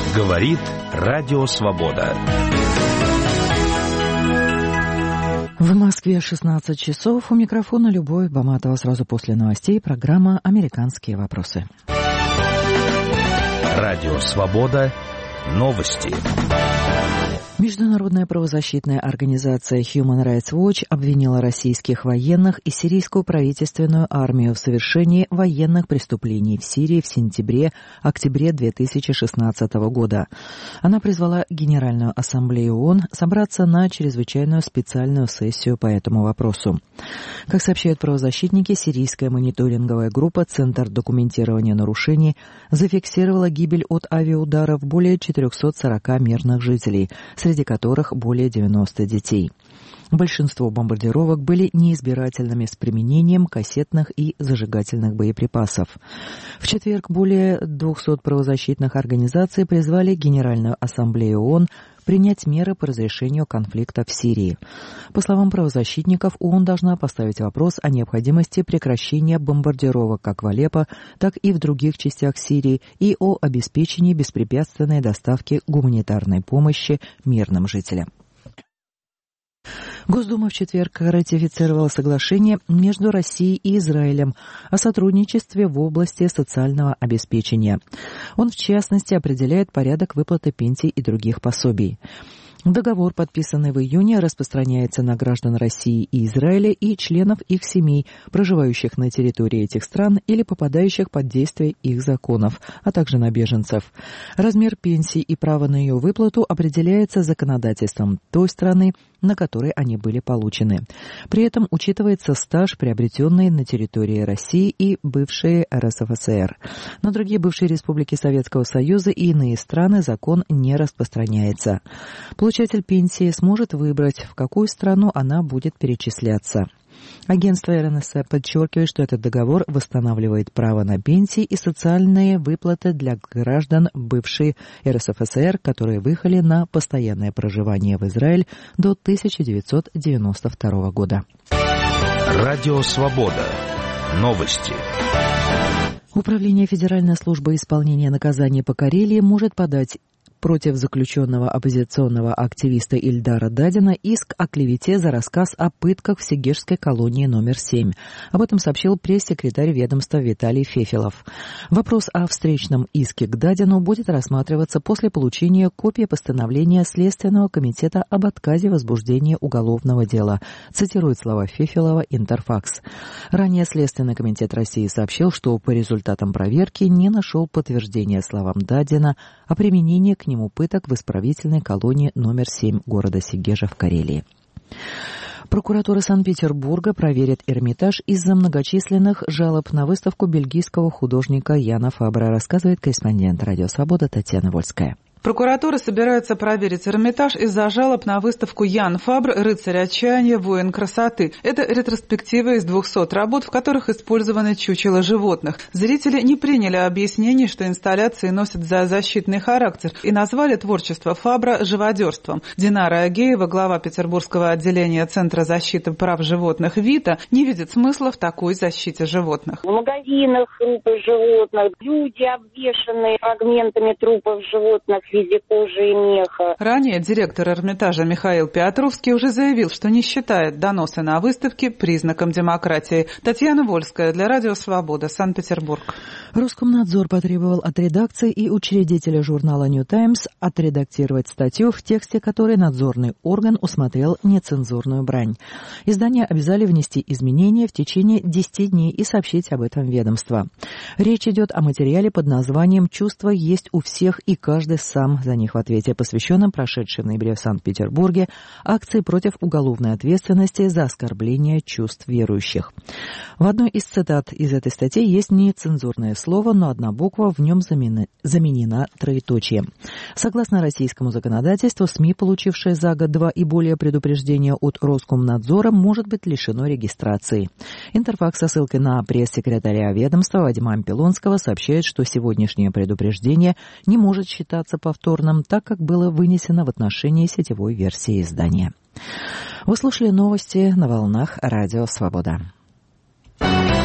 Говорит Радио Свобода. В Москве 16 часов. У микрофона Любовь Баматова. Сразу после новостей программа «Американские вопросы». Радио Свобода. Новости. Международная правозащитная организация Human Rights Watch обвинила российских военных и сирийскую правительственную армию в совершении военных преступлений в Сирии в сентябре-октябре 2016 года. Она призвала Генеральную ассамблею ООН собраться на чрезвычайную специальную сессию по этому вопросу. Как сообщают правозащитники, сирийская мониторинговая группа «Центр документирования нарушений» зафиксировала гибель от авиаударов более 440 мирных жителей, среди которых более 90 детей. Большинство бомбардировок были неизбирательными с применением кассетных и зажигательных боеприпасов. В четверг более 200 правозащитных организаций призвали Генеральную ассамблею ООН принять меры по разрешению конфликта в Сирии. По словам правозащитников, ООН должна поставить вопрос о необходимости прекращения бомбардировок как в Алеппо, так и в других частях Сирии и о обеспечении беспрепятственной доставки гуманитарной помощи мирным жителям. Госдума в четверг ратифицировала соглашение между Россией и Израилем о сотрудничестве в области социального обеспечения. Он, в частности, определяет порядок выплаты пенсий и других пособий. Договор, подписанный в июне, распространяется на граждан России и Израиля и членов их семей, проживающих на территории этих стран или попадающих под действие их законов, а также на беженцев. Размер пенсии и право на ее выплату определяется законодательством той страны, на которой они были получены. При этом учитывается стаж, приобретенный на территории России и бывшей РСФСР. На другие бывшие республики Советского Союза и иные страны закон не распространяется. Получатель пенсии сможет выбрать, в какую страну она будет перечисляться. Агентство РНС подчеркивает, что этот договор восстанавливает право на пенсии и социальные выплаты для граждан бывшей РСФСР, которые выехали на постоянное проживание в Израиль до 1992 года. Радио Свобода. Новости. Управление Федеральной службы исполнения наказаний по Карелии может подать против заключенного оппозиционного активиста Ильдара Дадина иск о клевете за рассказ о пытках в Сегежской колонии номер 7. Об этом сообщил пресс-секретарь ведомства Виталий Фефелов. Вопрос о встречном иске к Дадину будет рассматриваться после получения копии постановления Следственного комитета об отказе возбуждения уголовного дела, цитирует слова Фефелова Интерфакс. Ранее Следственный комитет России сообщил, что по результатам проверки не нашел подтверждения словам Дадина о применении к нему пыток в исправительной колонии номер 7 города Сегежа в Карелии. Прокуратура Санкт-Петербурга проверит Эрмитаж из-за многочисленных жалоб на выставку бельгийского художника Яна Фабра, рассказывает корреспондент Радио Свобода Татьяна Вольская. Прокуратура собирается проверить Эрмитаж из-за жалоб на выставку Ян Фабр «Рыцарь отчаяния. Воин красоты». Это ретроспектива из 200 работ, в которых использованы чучела животных. Зрители не приняли объяснений, что инсталляции носят зоозащитный характер, и назвали творчество Фабра живодерством. Динара Агеева, глава петербургского отделения Центра защиты прав животных ВИТА, не видит смысла в такой защите животных. В магазинах трупы животных, люди, обвешанные фрагментами трупов животных в виде кожи и меха. Ранее директор Эрмитажа Михаил Петровский уже заявил, что не считает доносы на выставке признаком демократии. Татьяна Вольская для Радио Свобода, Санкт-Петербург. Роскомнадзор потребовал от редакции и учредителя журнала New Times отредактировать статью, в тексте которой надзорный орган усмотрел нецензурную брань. Издание обязали внести изменения в течение 10 дней и сообщить об этом ведомство. Речь идет о материале под названием «Чувства есть у всех и каждый сам за них в ответе», посвященном прошедшей в ноябре в Санкт-Петербурге акции против уголовной ответственности за оскорбление чувств верующих. В одной из цитат из этой статьи есть нецензурное слово, но одна буква в нем заменена троеточием. Согласно российскому законодательству, СМИ, получившие за год 2 и более предупреждения от Роскомнадзора, может быть лишено регистрации. Интерфакс со ссылкой на пресс-секретаря ведомства Вадима Ампилонского сообщает, что сегодняшнее предупреждение не может считаться повторным, так как было вынесено в отношении сетевой версии издания. Вы слушали новости на волнах Радио Свобода.